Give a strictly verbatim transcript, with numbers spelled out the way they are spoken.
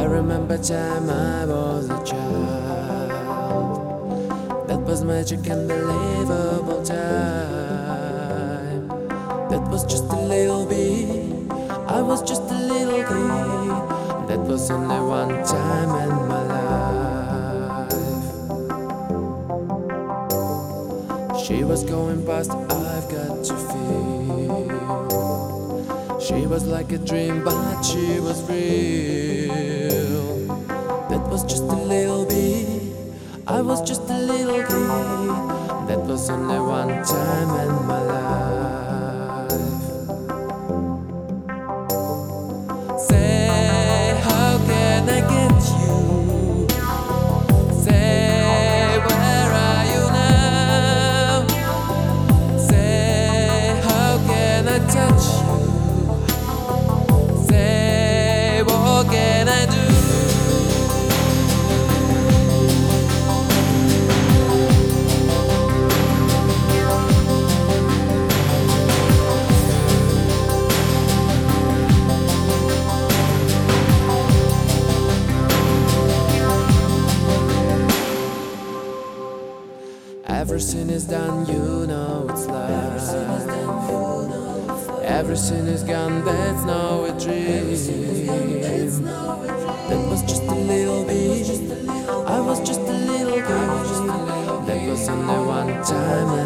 remember time I was a child. That was magic and believable time. That was just a little bit. I was just a little kid. That was only one time in my life. She was going past, I've got to feel. She was like a dream, but she was real. That was just a little bit. I was just a little kid. That was only one time in my life. Say, how can I get you? Say, where are you now? Say, how can I touch you? Say, what can I do? Everything is done, you know it's life. Everything is gone, that's now a dream. That was just a little bit. I was just a little girl. That was only one time